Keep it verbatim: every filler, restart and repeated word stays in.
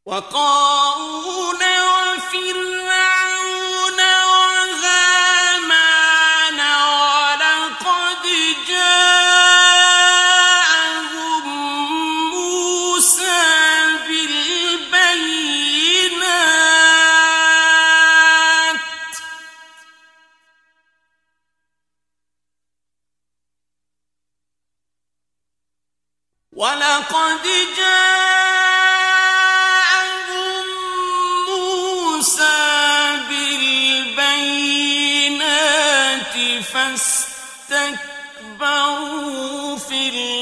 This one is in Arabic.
وقارون وفرعون وهامان ولقد جاءهم موسى بالبينات ولقد جاءهم موسى بالبينات فاستكبروا في الأرض